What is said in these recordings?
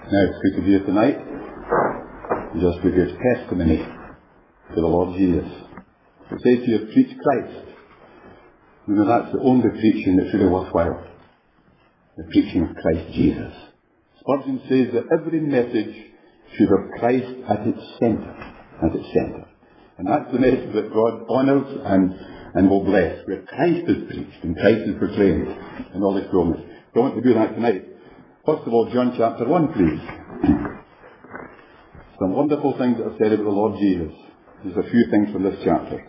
Now, if we could hear tonight, just with your testimony to the Lord Jesus. It says here, preach Christ. You know, that's the only preaching that's really worthwhile. The preaching of Christ Jesus. Spurgeon says that every message should have Christ at its centre. And that's the message that God honours and will bless, where Christ is preached and Christ is proclaimed in all His fullness. So I want to do that tonight. First of all, John chapter 1, please. Some wonderful things that are said about the Lord Jesus. There's a few things from this chapter.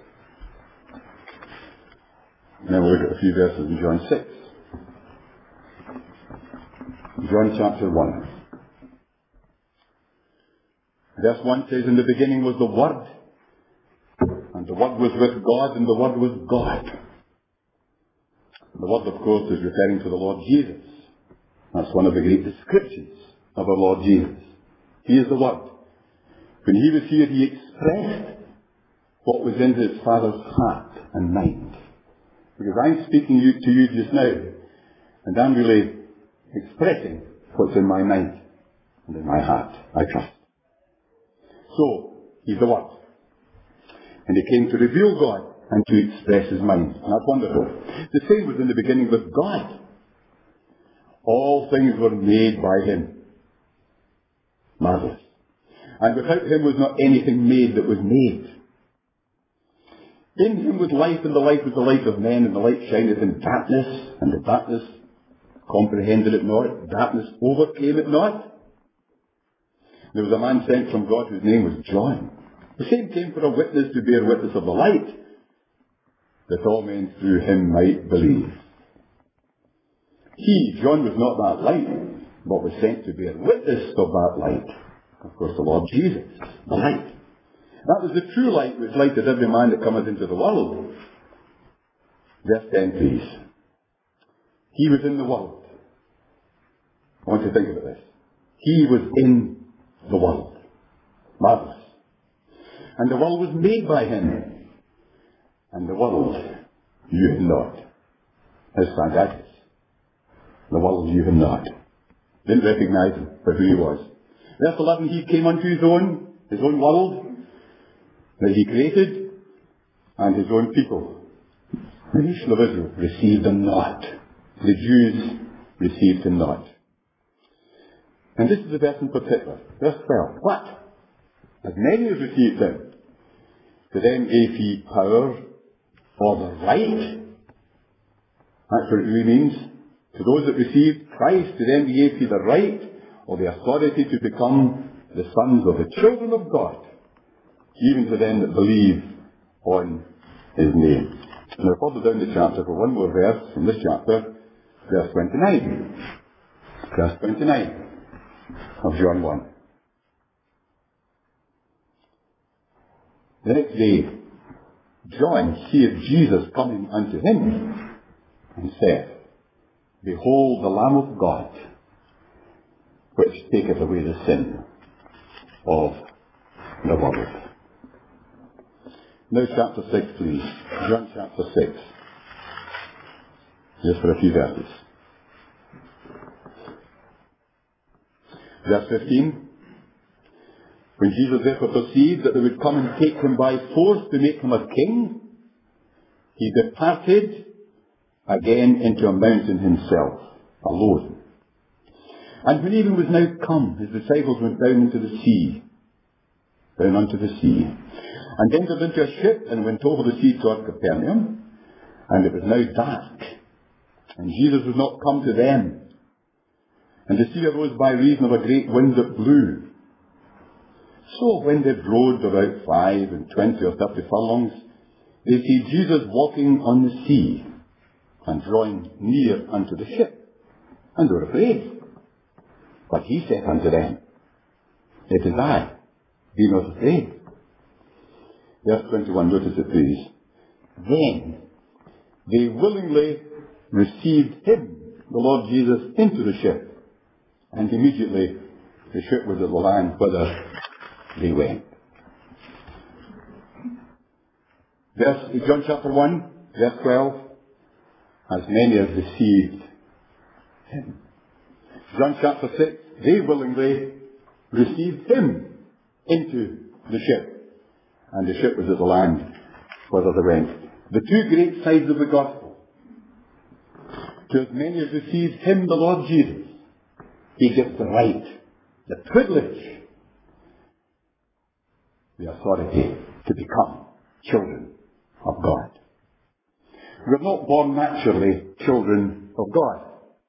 And then we'll look at a few verses in John 6. John chapter 1. Verse 1 says, in the beginning was the Word, and the Word was with God, and the Word was God. The Word, of course, is referring to the Lord Jesus. That's one of the great descriptions of our Lord Jesus. He is the Word. When He was here, He expressed what was in His Father's heart and mind. Because I'm speaking to you just now, and I'm really expressing what's in my mind and in my heart, I trust. So, He's the Word. And He came to reveal God and to express His mind. And that's wonderful. The same was in the beginning with God. All things were made by Him. Marvellous. And without Him was not anything made that was made. In Him was life, and the life was the light of men, and the light shineth in darkness, and the darkness comprehended it not, darkness overcame it not. There was a man sent from God whose name was John. The same came for a witness to bear witness of the light, that all men through him might believe. He, John, was not that light, but was sent to bear witness of that light. Of course, the Lord Jesus, the light. That was the true light which lighteth every man that cometh into the world. Verse 10, please. He was in the world. I want you to think about this. He was in the world. Marvellous. And the world was made by Him. And the world knew Him not. How sad that is. The world knew Him not. Didn't recognise Him for who He was. Verse 11, He came unto His own world, that He created, and His own people. The nation of Israel received Him not. The Jews received Him not. And this is the verse in particular, verse 12. But, as many as received Him, to them gave He power or the right. That's what it really means. To those that received Christ, to them He gave He the right or the authority to become the sons of the children of God, even to them that believe on His name. Now, further down the chapter, for one more verse from this chapter, verse 29. Verse 29 of John 1. The next day, John seeth Jesus coming unto him, and said, Behold the Lamb of God, which taketh away the sin of the world. Now chapter 6, please. John chapter 6. Just for a few verses. Verse 15. When Jesus therefore perceived that they would come and take Him by force to make Him a king, He departed again into a mountain Himself, alone. And when even was now come, His disciples went down into the sea, down unto the sea, and entered into a ship and went over the sea toward Capernaum, and it was now dark, and Jesus was not come to them. And the sea arose by reason of a great wind that blew. So when they rowed about 25 or 30 furlongs, they see Jesus walking on the sea, and drawing near unto the ship, and they were afraid. But He said unto them, It is I, be not afraid. Verse 21, notice it please. Then they willingly received Him, the Lord Jesus, into the ship, and immediately the ship was at the land whither they went. John chapter 1, verse 12. As many as received Him. John chapter 6, they willingly received him into the ship. And the ship was at the land whither they went. The two great sides of the gospel. To as many as received him, the Lord Jesus, he gives the right, the privilege, the authority to become children of God. We're not born naturally children of God.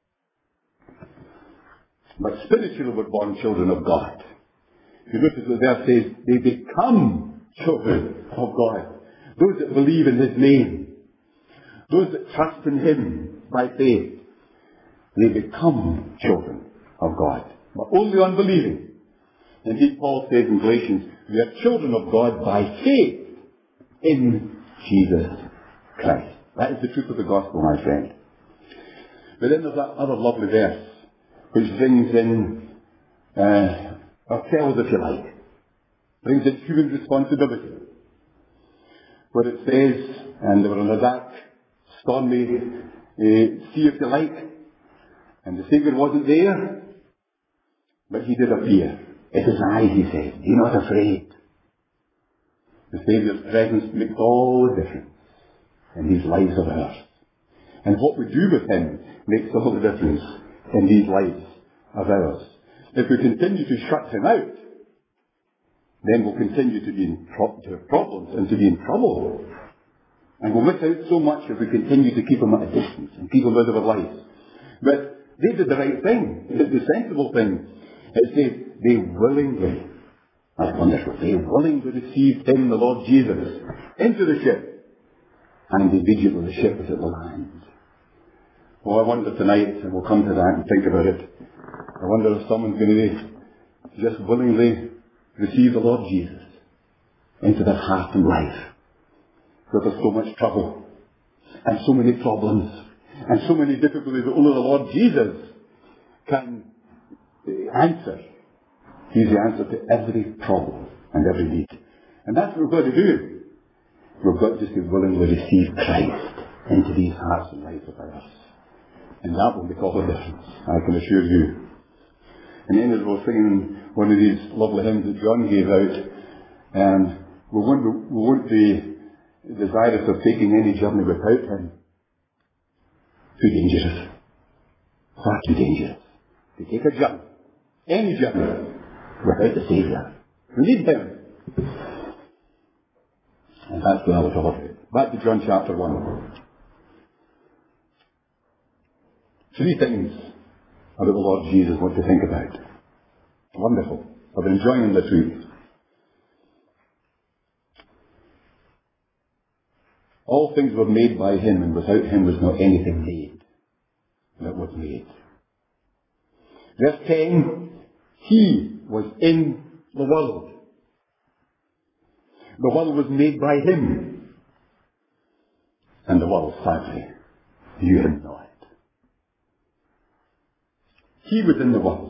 But spiritually we're born children of God. If you notice the verse says, they become children of God. Those that believe in his name. Those that trust in him by faith. They become children of God. But only unbelieving. Indeed, Paul says in Galatians, we are children of God by faith in Jesus Christ. That is the truth of the gospel, my friend. But then there's that other lovely verse, which brings in, or tells, if you like, brings in human responsibility. Where it says, and they were on a dark, stormy sea, if you like, and the Saviour wasn't there, but he did appear. It is I, he says, be not afraid. The Saviour's presence makes all the difference in these lives of ours. And what we do with him makes all the difference in these lives of ours. If we continue to shut him out, then we'll continue to be to have problems and to be in trouble. And we'll miss out so much if we continue to keep him at a distance and keep him out of our lives. But they did the right thing. They did the sensible thing. It says they willingly, that's wonderful, they willingly received him, the Lord Jesus, into the ship. And immediately the ship was at the land. Oh, I wonder tonight, and we'll come to that and think about it, I wonder if someone's going to just willingly receive the Lord Jesus into their heart and life. Where there's so much trouble, and so many problems, and so many difficulties that only the Lord Jesus can answer. He's the answer to every problem and every need. And that's what we've got to do. We've got just to willingly receive Christ into these hearts and lives of ours. And that will make all the difference, I can assure you. And then as we were singing one of these lovely hymns that John gave out, we won't be desirous of taking any journey without him. Too dangerous. Far too dangerous. To take a journey, any journey, without the Saviour. We need him. And that's what I was all about. Back to John chapter 1. 3 things about the Lord Jesus I want to think about. Wonderful. I've been enjoying this week. All things were made by him, and without him was not anything made that was made. Verse 10, he was in the world. The world was made by him. And the world, sadly, knew him not. He was in the world.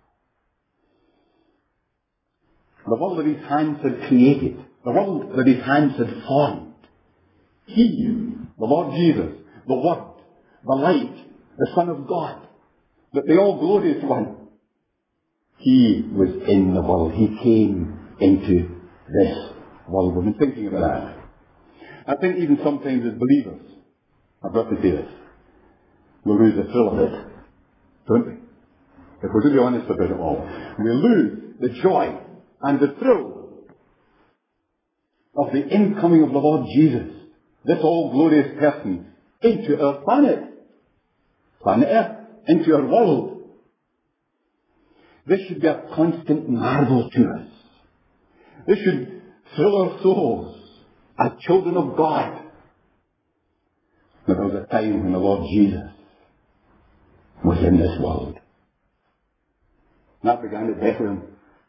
The world that his hands had created. The world that his hands had formed. He, the Lord Jesus, the Word, the Light, the Son of God, that the all-glorious one, he was in the world. He came into this world. We've been thinking about that. I think even sometimes as believers, I've got to say this, we lose the thrill of it, don't we? If we're to be honest about it all, we lose the joy and the thrill of the incoming of the Lord Jesus, this all-glorious person, into our planet Earth, into our world. This should be a constant marvel to us. This should thrill our souls as children of God. But there was a time when the Lord Jesus was in this world. And that began at Bethlehem.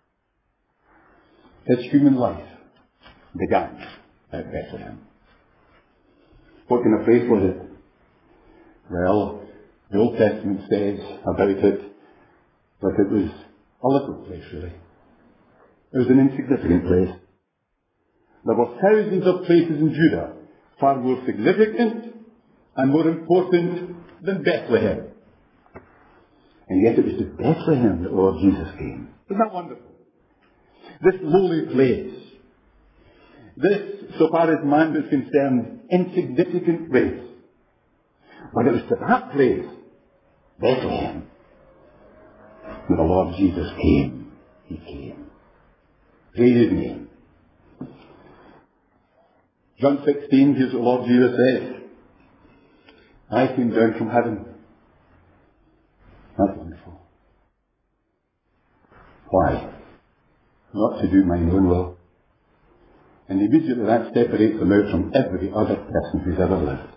His human life began at Bethlehem. What kind of place was it? Well, the Old Testament says about it that it was a little place, really. It was an insignificant place. There were thousands of places in Judah far more significant and more important than Bethlehem. And yet it was to Bethlehem that the Lord Jesus came. Isn't that wonderful? This lowly place, this, so far as man is concerned, insignificant place. But it was to that place, Bethlehem, where the Lord Jesus came. He came. Praise His name. John 16, here's what the Lord Jesus says. I came down from heaven. That's wonderful. Why? Not to do mine own will. And immediately that separates him out from every other person who's ever lived.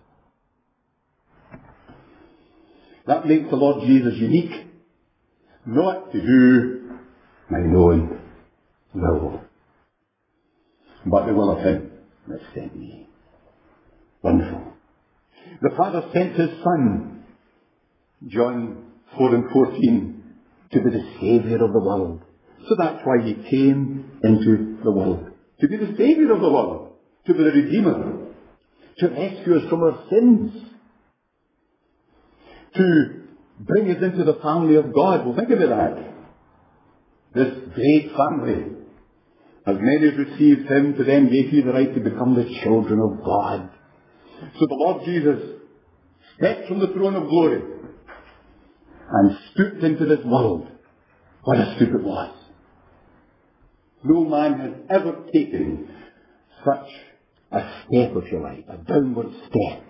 That makes the Lord Jesus unique. Not to do mine own will, but the will of Him that sent me. Wonderful. The Father sent His Son, John 4 and 14, to be the Saviour of the world. So that's why He came into the world. To be the Saviour of the world. To be the Redeemer. To rescue us from our sins. To bring us into the family of God. Well, think about that. This great family. As many as received Him, to them gave He the right to become the children of God. So the Lord Jesus stepped from the throne of glory and stooped into this world. What a stoop it was. No man has ever taken such a step, if you like, a downward step.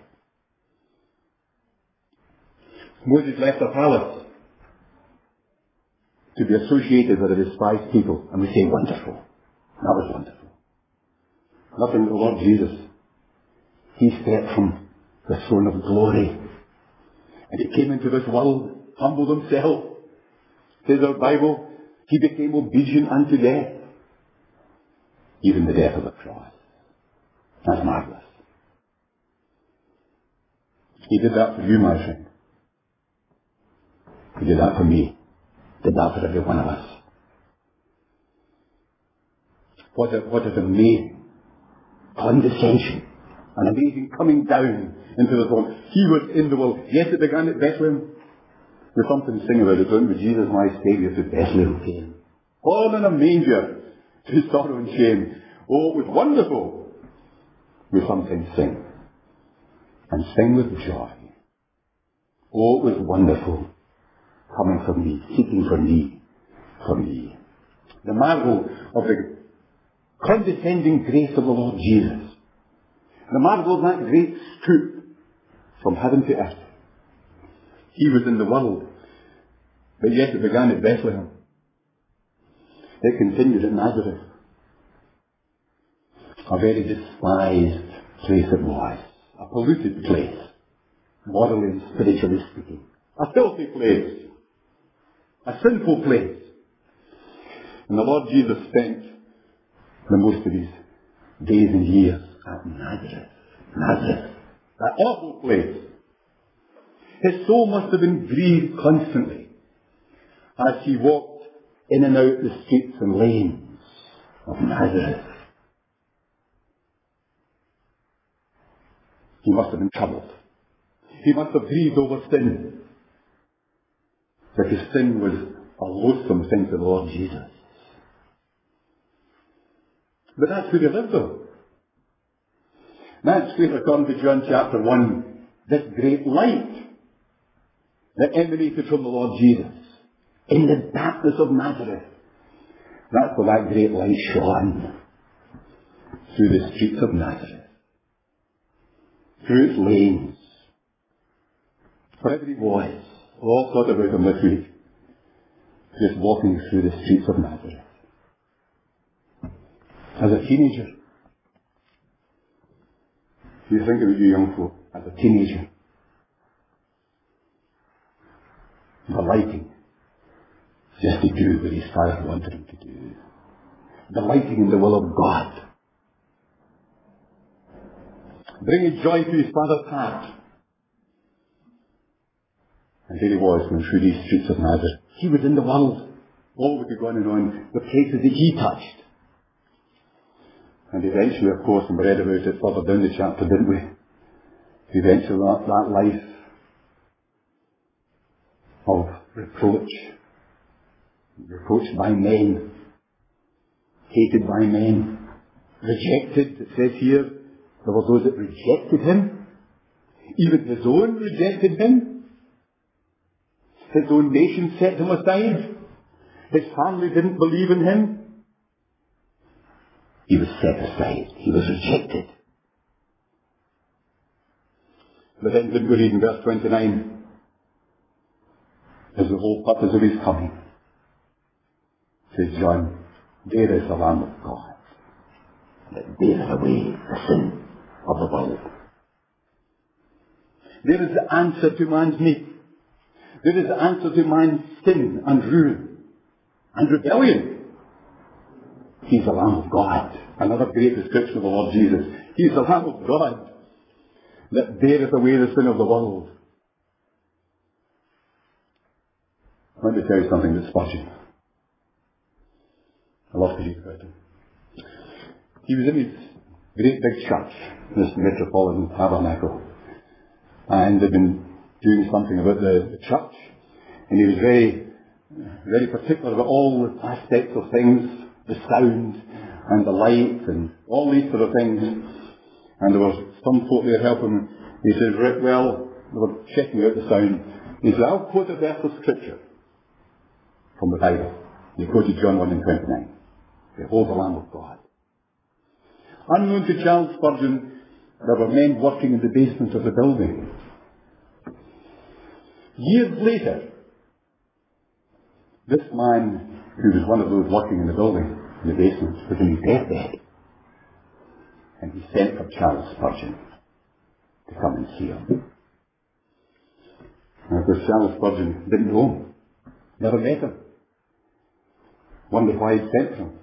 Moses left the palace to be associated with a despised people, and we say, wonderful. That was wonderful. Nothing but the Lord Jesus. He stepped from the throne of glory, and He came into this world, humbled Himself. Says our Bible, He became obedient unto death, even the death of the cross. That's marvelous. He did that for you, my friend. He did that for me. He did that for every one of us. What an amazing condescension. An amazing coming down into the world. He was in the world. Yes, it began at Bethlehem. There's something to sing about it, don't we? Jesus, my Saviour, to Bethlehem came. Born in a manger, to sorrow and shame. Oh, it was wonderful. We sometimes sing. And sing with joy. Oh, it was wonderful. Coming for me, seeking for me, for me. The marvel of the condescending grace of the Lord Jesus. The marvel of that great stoop from heaven to earth. He was in the world, but yet it began at Bethlehem. It continued at Nazareth. A very despised place it was. A polluted place, morally and spiritually speaking. A filthy place. A sinful place. And the Lord Jesus spent the most of His days and years at Nazareth. Nazareth. That awful place. His soul must have been grieved constantly as He walked in and out the streets and lanes of Nazareth. He must have been troubled. He must have grieved over sin. Because sin was a loathsome thing to the Lord Jesus. But that's where He lived though. That's where, according to John chapter 1, this great light that emanated from the Lord Jesus in the darkness of Nazareth. That's where that great light shone. Through the streets of Nazareth. Through its lanes. Wherever He was. We all thought about Him this week. Just walking through the streets of Nazareth. As a teenager. You think about you young folk as a teenager. Delighting just to do what His Father wanted Him to do. Delighting in the will of God. Bringing joy to His Father's heart. And here He was going through these streets of Nazareth. He was in the world. Oh, we could go on and on. The places that He touched. And eventually, of course, and we read about it further down the chapter, didn't we? Eventually that life of reproach. Reproached by men. Hated by men. Rejected, it says here. There were those that rejected him. Even his own rejected him. His own nation set him aside. His family didn't believe in him. He was set aside. He was rejected. But then didn't we read in verse 29, as the whole purpose of his coming, says John, there is the Lamb of God that beareth away the sin of the world. There is the answer to man's need. There is the answer to man's sin and ruin and rebellion. He's the Lamb of God. Another great description of the Lord Jesus. He's the Lamb of God that beareth away the sin of the world. Let me tell you something about Spurgeon. I love to read about him. He was in his great big church, this Metropolitan Tabernacle, and they'd been doing something about the church, and he was very, very particular about all the aspects of things, the sound and the light and all these sort of things. And there was some folk there helping him. He says, well, they were checking out the sound. He said, I'll quote a verse of scripture from the Bible. He quoted John 1:29. Behold the Lamb of God. Unknown to Charles Spurgeon, there were men working in the basement of the building. Years later, this man, who was one of those working in the building, in the basement, was in his deathbed. And he sent for Charles Spurgeon to come and see him. And of course, Charles Spurgeon didn't know him. Never met him. Wondered why he sent for him.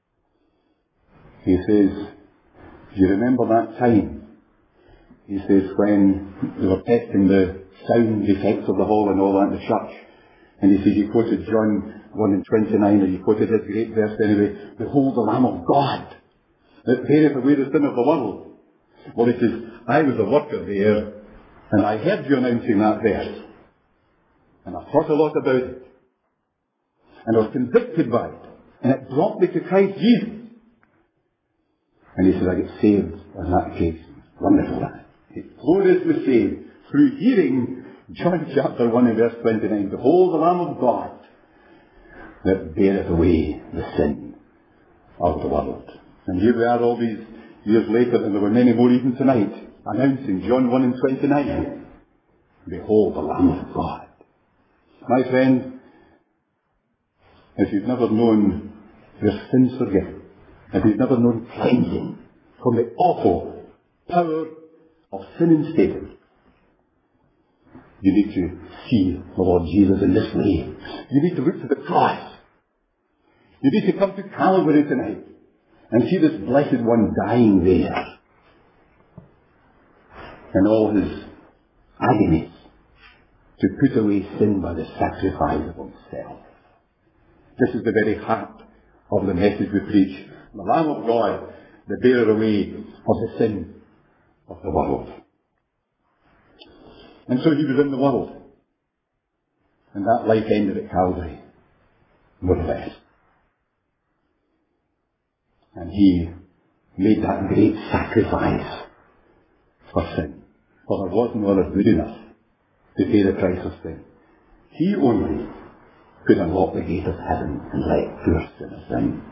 He says, do you remember that time? He says, when they were testing the sound effects of the hall and all that in the church. And he says, he quoted John 1:29, or he quoted his great verse anyway, behold the Lamb of God that beareth away the sin of the world. Well, he says, I was a worker there, and I heard you announcing that verse. And I thought a lot about it. And I was convicted by it. And it brought me to Christ Jesus. And he said, I get saved on that occasion. Wonderful that. Glorious was saved through hearing John chapter 1 and verse 29. Behold the Lamb of God that beareth away the sin of the world. And here we are all these years later, and there were many more even tonight, announcing John 1 and 29. Behold the Lamb of God. My friend, if you've never known your sins forgiven, if you've never known cleansing from the awful power of sin and Satan, you need to see the Lord Jesus in this way. You need to look to the cross. You need to come to Calvary tonight and see this blessed one dying there in all his agonies to put away sin by the sacrifice of himself. This is the very heart of the message we preach. The Lamb of God, the bearer away of the sin of the world. And so he was in the world. And that life ended at Calvary, more or less. And he made that great sacrifice for sin. For there was no one good enough to pay the price of sin. He only could unlock the gate of heaven and let poor sinners in.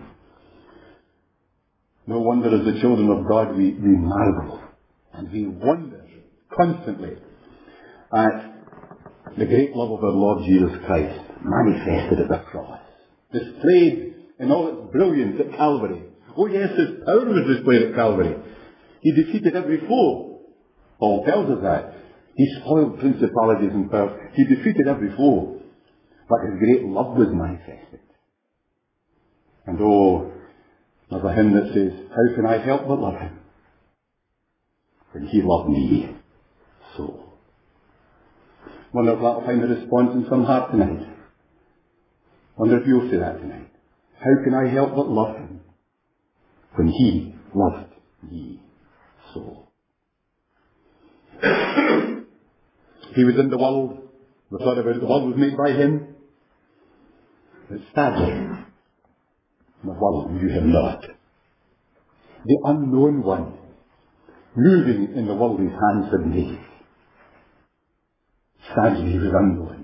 No wonder as the children of God we marvel and we wonder constantly at the great love of our Lord Jesus Christ manifested at the cross, displayed in all its brilliance at Calvary. Oh yes, his power was displayed at Calvary. He defeated every foe. Paul tells us that. He spoiled principalities and powers. He defeated every foe. But his great love was manifested. And oh, there's a hymn that says, how can I help but love him when he loved me so? Wonder if that'll find a response in some heart tonight. Wonder if you'll say that tonight. How can I help but love him when he loved me so? He was in the world, We thought about it, the world was made by him. But sadly, the world knew him not. The unknown one, moving in the world his hands had made. Sadly, he was unknown.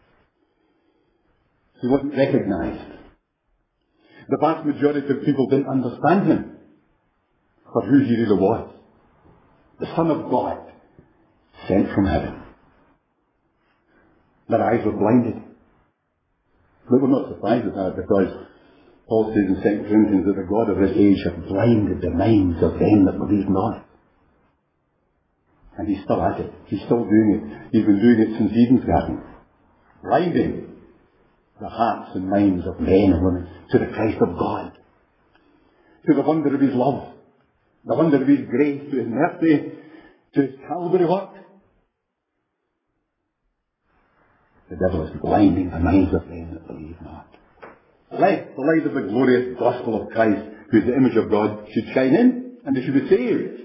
He wasn't recognized. The vast majority of people didn't understand him for who he really was. The Son of God, sent from heaven. Their eyes were blinded. But we're not surprised at that, because Paul says in 2 Corinthians that the God of this age hath blinded the minds of them that believe not. And he's still at it. He's still doing it. He's been doing it since Eden's garden. Blinding the hearts and minds of men and women to the Christ of God, to the wonder of his love, the wonder of his grace, to his mercy, to his Calvary work. The devil is blinding the minds of men that believe not. Lest the light of the glorious gospel of Christ, who is the image of God, should shine in, and they should be saved.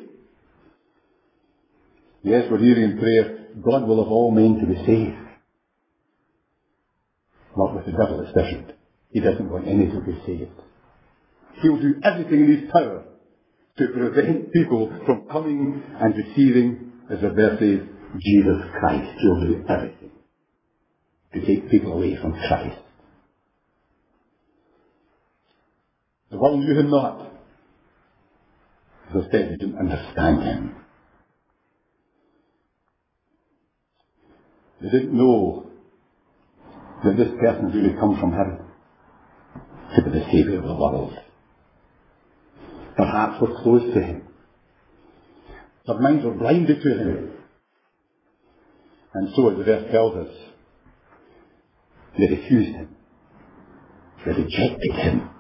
Yes, we're hearing in prayer, God will have all men to be saved. Not with the devil, it's different. He doesn't want any to be saved. He'll do everything in his power to prevent people from coming and receiving, as the verse says, Jesus Christ. He'll do everything to take people away from Christ. The world knew him not. As I said, they didn't understand him. They didn't know that this person had really come from heaven to be the Saviour of the world. Their hearts were closed to him. Their minds were blinded to him. And so, as the verse tells us, they refused him. They rejected him.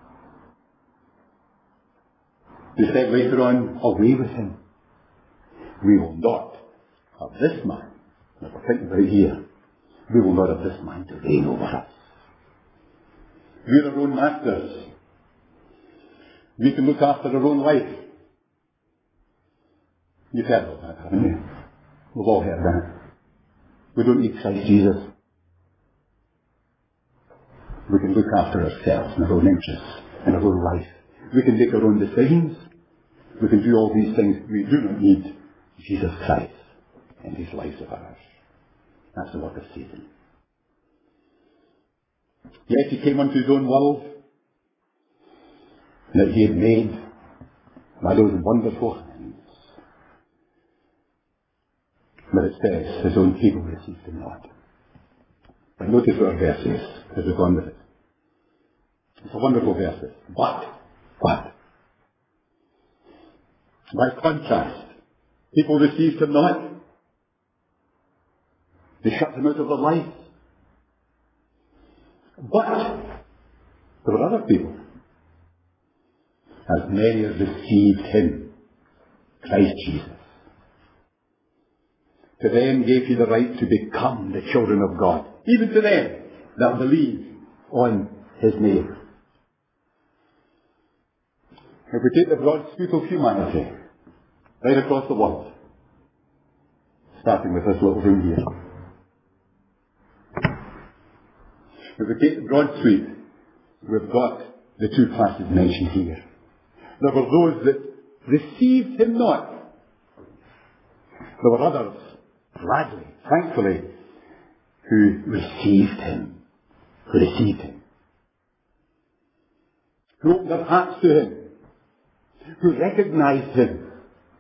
They said later on, away with him. We will not have this man. Now we're thinking about it here. We will not have this man to reign over us. We're our own masters. We can look after our own life. You've heard of that, haven't you? We've all heard that. We don't need Christ Jesus. We can look after ourselves and our own interests and our own life. We can make our own decisions. We can do all these things. We do not need Jesus Christ and his lives of ours. That's the work of Satan. Yes, he came unto his own world that he had made by those wonderful hands. But it says, his own people received him not. But notice what our verse is as we go on with it. It's a wonderful verse. But, by contrast, people received him not. They shut him out of their life. But there were other people. As many as received him, Christ Jesus, to them gave he the right to become the children of God. Even to them that believe on his name. If we take the broad sweep of humanity, right across the world, starting with this little room here. If we take the broad sweep, we've got the two classes mentioned here. There were those that received him not. There were others, gladly, thankfully, who received him. Who opened their hearts to him. Who recognized him.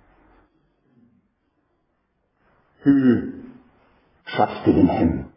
Who trusted in him.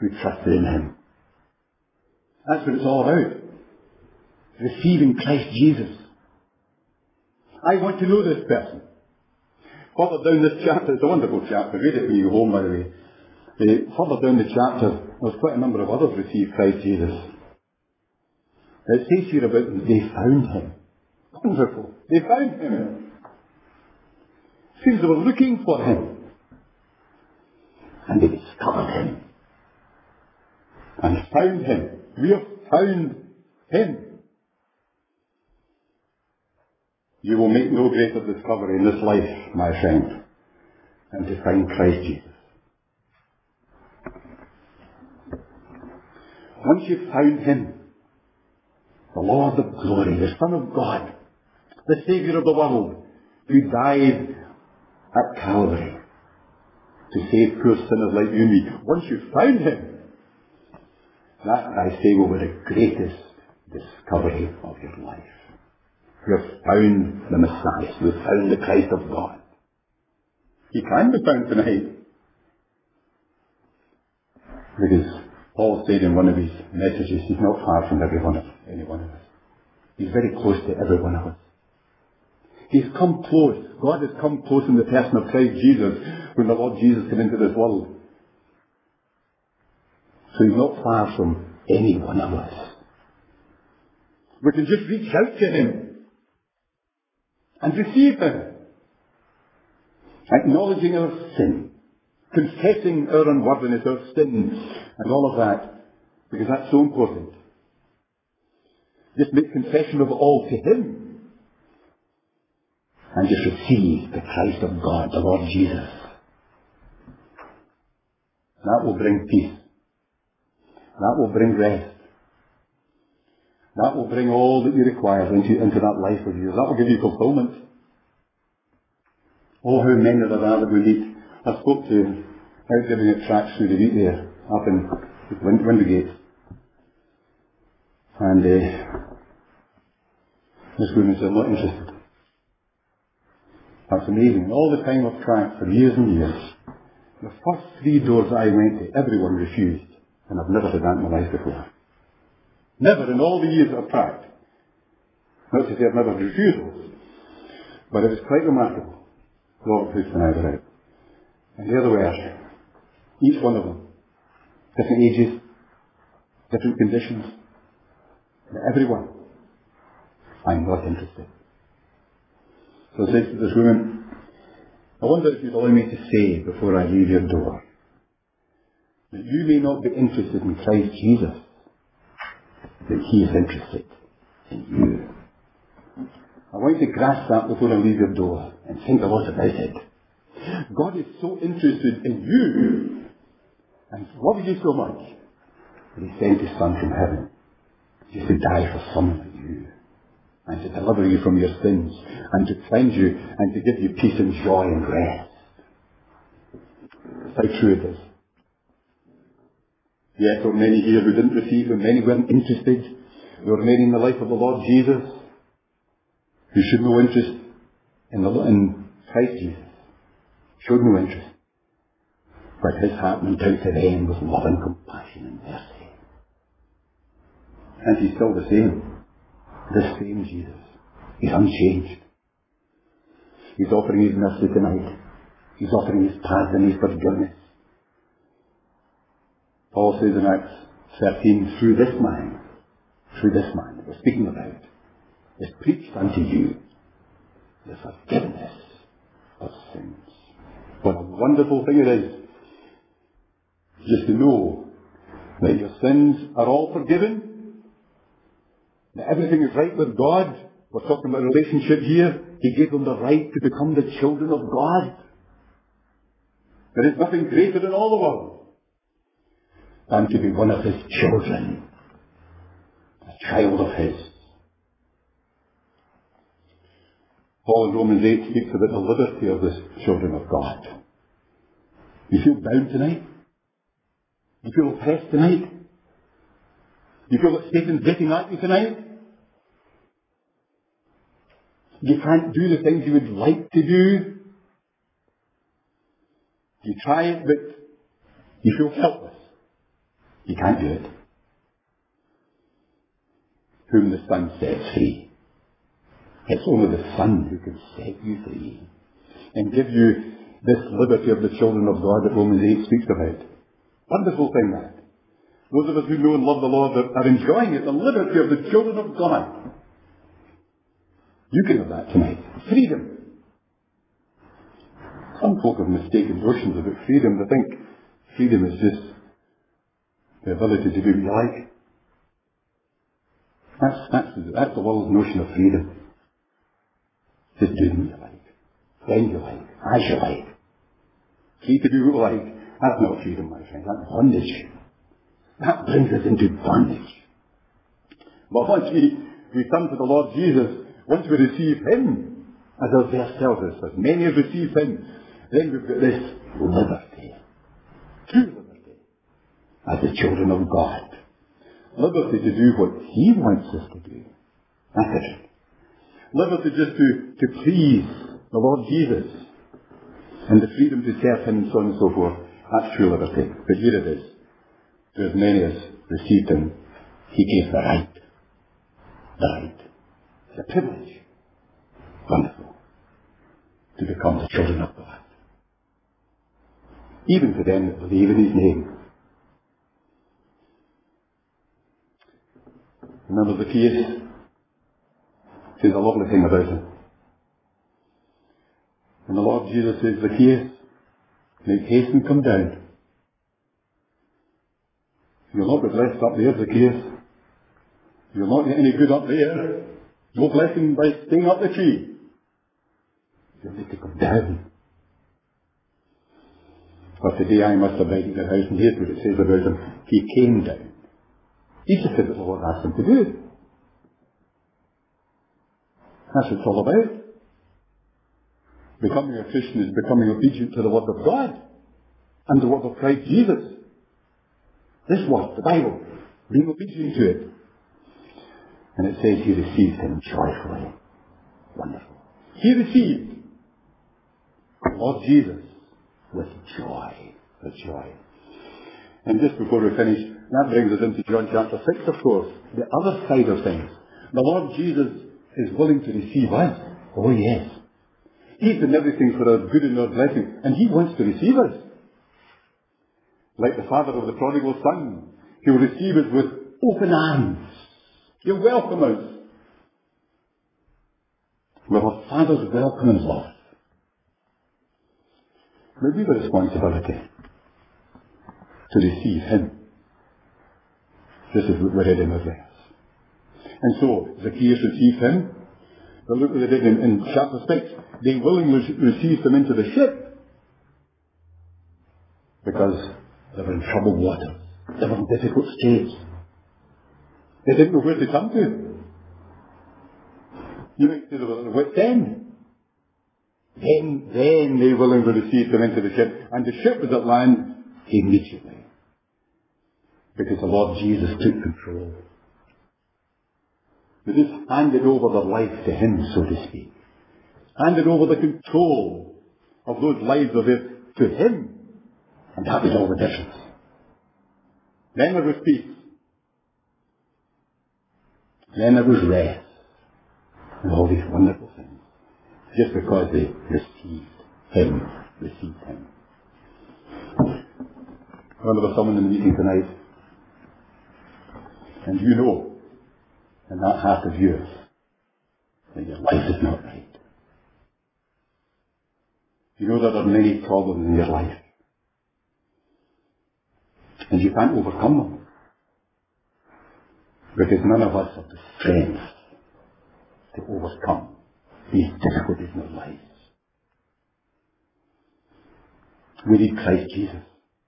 That's what it's all about. Receiving Christ Jesus. I want to know this person. Further down this chapter, it's a wonderful chapter. Read it when you go home, by the way. Further down the chapter, there's quite a number of others received Christ Jesus. It says here about them, they found him. Wonderful. They found him. It seems they were looking for him. And they discovered him. And found him. We have found him. You will make no greater discovery in this life, my friend, than to find Christ Jesus. once you've found Him, the Lord of glory, the Son of God, the Saviour of the world, who died at Calvary to save poor sinners like you and me. Once you've found Him, that, I say, will be the greatest discovery of your life. You have found the Messiah. You have found the Christ of God. He can be found tonight. Because Paul said in one of his messages, He's not far from any one of us. He's very close to every one of us. He's come close. God has come close in the person of Christ Jesus when the Lord Jesus came into this world. So He's not far from any one of us. We can just reach out to Him and receive Him, acknowledging our sin, confessing our unworthiness, our sin, and all of that, because that's so important. Just make confession of all to Him, and just receive the Christ of God, the Lord Jesus. That will bring peace. That will bring rest. That will bring all that you require into that life of yours. That will give you fulfillment. Oh, how many there are that we meet. I spoke to out giving it tracts through the week there, up in Windigate. And this woman said, I'm not interested. That's amazing. And all the time I've tracked for years and years, the first 3 doors I went to, everyone refused. And I've never had that in my life before. Never in all the years I've tracked. Not to say I've never had refusals, but it was quite remarkable. Robert Houston and I were out. And there they were. Each one of them. Different ages, different conditions. But everyone. I'm not interested. So I said to this woman, I wonder if you'd allow me to say before I leave your door that you may not be interested in Christ Jesus, that He is interested in you. I want you to grasp that before I leave your door and think a lot about it. God is so interested in you and loves you so much that He sent His Son from heaven just to die for someone like you and to deliver you from your sins and to cleanse you and to give you peace and joy and rest. That's how true it is. Yes, there were many here who didn't receive Him. Many weren't interested. There were many in the life of the Lord Jesus who showed no interest in Christ Jesus. Showed no interest. But His heart went out to them with love and compassion and mercy. And He's still the same. The same Jesus. He's unchanged. He's offering His mercy tonight. He's offering His pardon, His forgiveness. Paul says in Acts 13, through this man that we're speaking about, is preached unto you the forgiveness of sins. What a wonderful thing it is just to know that your sins are all forgiven, that everything is right with God. We're talking about a relationship here. He gave them the right to become the children of God. There is nothing greater in all the world than to be one of His children, a child of His. Paul in Romans 8 speaks about the liberty of the children of God. You feel bound tonight? You feel oppressed tonight? You feel that Satan's getting at you tonight? You can't do the things you would like to do. You try it, but you feel helpless. You can't do it. Whom the Son sets free. It's only the Son who can set you free and give you this liberty of the children of God that Romans 8 speaks about. Wonderful thing that. Those of us who know and love the Lord are enjoying it, the liberty of the children of God. You can have that tonight. Freedom. Some folk have mistaken notions about freedom. They think freedom is just the ability to do what you like. That's the world's notion of freedom. Just do what you like, when you like, as you like. Free to do what you like. That's not freedom, my friend. That's bondage. That brings us into bondage. But once we come to the Lord Jesus, once we receive Him, as our verse tells us, as many as receive Him, then we've got this liberty. True liberty. As the children of God. Liberty to do what He wants us to do. That's it. Liberty just to please the Lord Jesus. And the freedom to serve Him and so on and so forth. That's true liberty. But here it is. To as many as received Him, He gave the right. The right. The privilege. Wonderful. To become the children of God. Even to them that believe in His name. Remember Zacchaeus? Says a lovely thing about him. And the Lord Jesus says, Zacchaeus, make haste and come down. You'll not be blessed up there, Zacchaeus. You'll not get any good up there. No blessing by staying up the tree. You'll need to come down. But today I must abide in the house, and here's what it says about him. He came down. He just did what the Lord asked him to do. That's what it's all about. Becoming a Christian is becoming obedient to the Word of God and the Word of Christ Jesus. This Word, the Bible, being obedient to it. And it says he received Him joyfully. Wonderful. He received the Lord Jesus with joy. With joy. And just before we finish, that brings us into John chapter 6, of course. The other side of things. The Lord Jesus is willing to receive us. Oh yes. He's done everything for our good and our blessing. And He wants to receive us. Like the father of the prodigal son. He'll receive us with open arms. He'll welcome us. With a father's welcome and love. But we have a responsibility to receive Him. This is what we read in the verse. And so, Zacchaeus received Him. But look what they did in chapter 6. They willingly received Him into the ship. Because they were in troubled waters. They were in difficult states. They didn't know where to come to. You might say they were at wit's end. Then they willingly received Him into the ship. And the ship was at land immediately. Because the Lord Jesus took control. They just handed over their life to Him, so to speak. Handed over the control of those lives of theirs to Him. And that was all the difference. Then there was peace. Then there was rest. And all these wonderful things. Just because they received Him. Received Him. I wonder if someone in the meeting tonight, and you know, in that heart of yours, that your life is not right. You know that there are many problems in your life. And you can't overcome them. Because none of us have the strength to overcome these difficulties in our lives. We need Christ Jesus.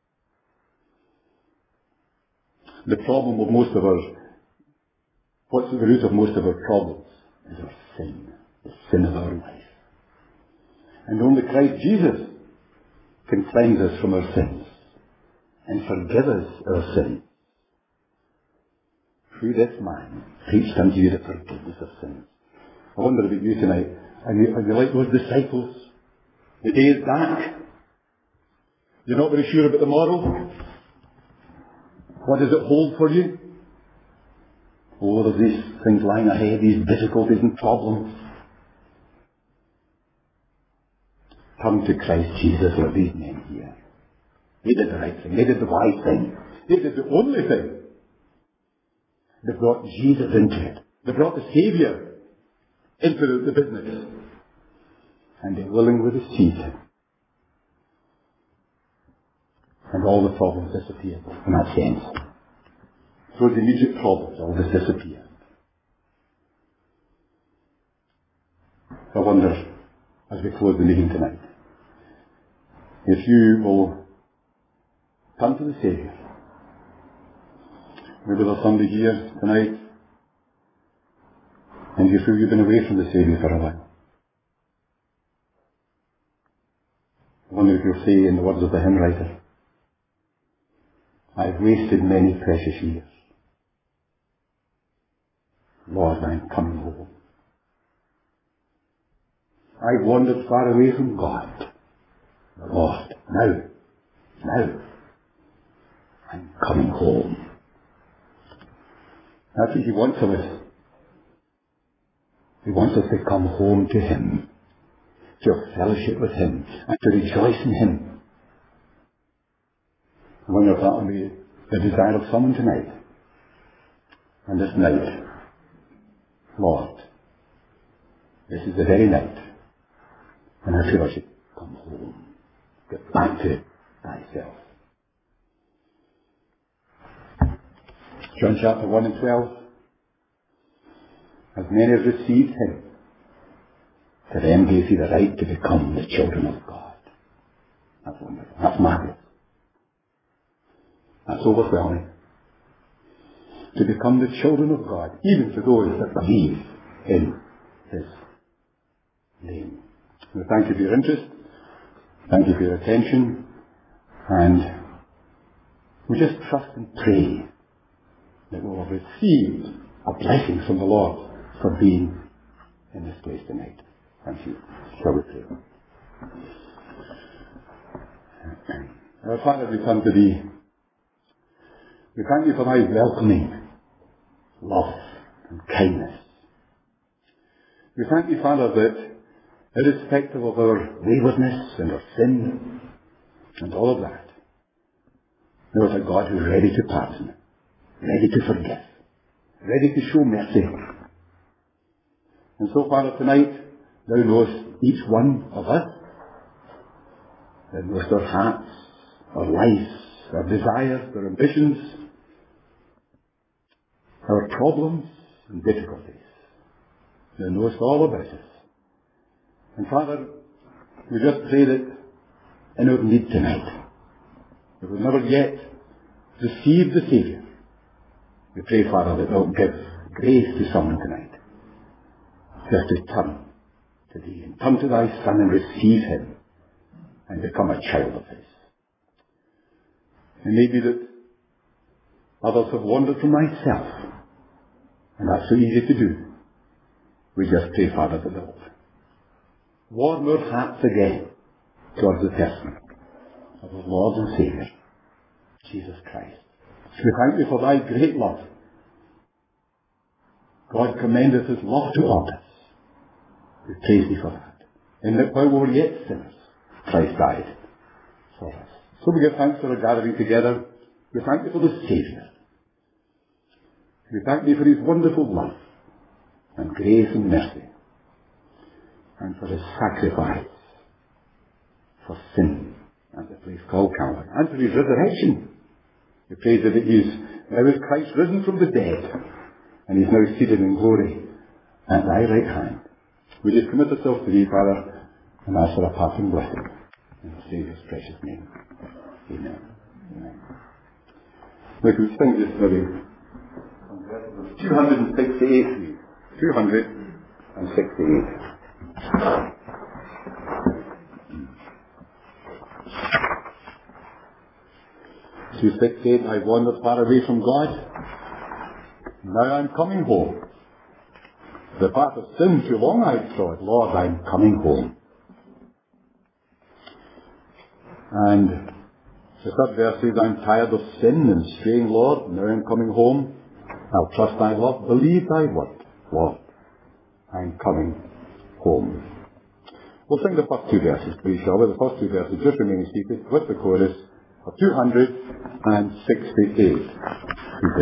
The problem of most of what's the root of most of our problems is our sin. The sin of our life. And only Christ Jesus can cleanse us from our sins and forgive us our sins. Through this man preached unto you the forgiveness of sins. I wonder about you tonight. Are you like those disciples? The day is dark. You're not very sure about tomorrow. What does it hold for you? Oh, there's these things lying ahead, these difficulties and problems. Come to Christ Jesus, like these men here. They did the right thing. They did the wise thing. They did the only thing. They brought Jesus into it. They brought the Saviour into the business. And they willingly received Him. And all the problems disappeared in that sense. Those immediate problems all just disappeared. I wonder, as we close the meeting tonight, if you will come to the Saviour Maybe there's somebody here tonight and you feel you've been away from the Saviour for a while. I wonder if you'll say in the words of the hymn writer, I've wasted many precious years. Lord, I'm coming home. I've wandered far away from God. Lord, now, I'm coming home. That's what He wants of us. He wants us to come home to Him, to have fellowship with Him, and to rejoice in Him. I wonder if that will be the desire of someone tonight. And this night, Lord, this is the very night when I feel I should come home, get back to Thyself. John chapter 1 and 12. As many as received Him, to them gave He the right to become the children of God. That's wonderful. That's marvelous. That's overwhelming. To become the children of God, even to those that believe in His name. We thank you for your interest. Thank you for your attention. And we just trust and pray that we will receive a blessing from the Lord for being in this place tonight. Thank you. Shall we pray? Our Father, we come to Thee. We thank You for Thy welcoming love and kindness. We thank You, Father, that irrespective of our waywardness and our sin and all of that, Thou art a God who is ready to pardon, ready to forgive, ready to show mercy. And so, Father, tonight, Thou knowest each one of us. Thou knowest our hearts, our lives, our desires, our ambitions, our problems and difficulties. Thou knowest all about us. And Father, we just pray that in our need tonight, if we've never yet received the Saviour, we pray, Father, that Thou give grace to someone tonight just to turn to Thee and turn to Thy Son and receive Him and become a child of His. It may be that others have wandered from Thyself, and that's so easy to do. We just pray, Father, that Thou warm our hearts again towards the person of our Lord and Saviour, Jesus Christ. We thank Thee for Thy great love. God commendeth His love toward us. We praise Thee for that. And that while we were yet sinners, Christ died for us. So we give thanks for our gathering together. We thank Thee for the Saviour. We thank Thee for His wonderful love and grace and mercy, and for His sacrifice for sin at the place called Calvary, and for His resurrection. We praise Thee that He is now as Christ risen from the dead, and He is now seated in glory at Thy right hand. We just commit ourselves to Thee, Father, and ask for a passing blessing in the Saviour's precious name. Amen. Amen. Look, we sing this very 268. 268. Two 6:8, I've wandered far away from God. Now I'm coming home. The path of sin too long I've trod. Lord, I'm coming home. And the third verse says, I'm tired of sin and straying, Lord. Now I'm coming home. I'll trust Thy love, believe Thy word. Lord, I'm coming home. We'll sing the first two verses, please, shall we? The first two verses, just remaining seated with the chorus of 268.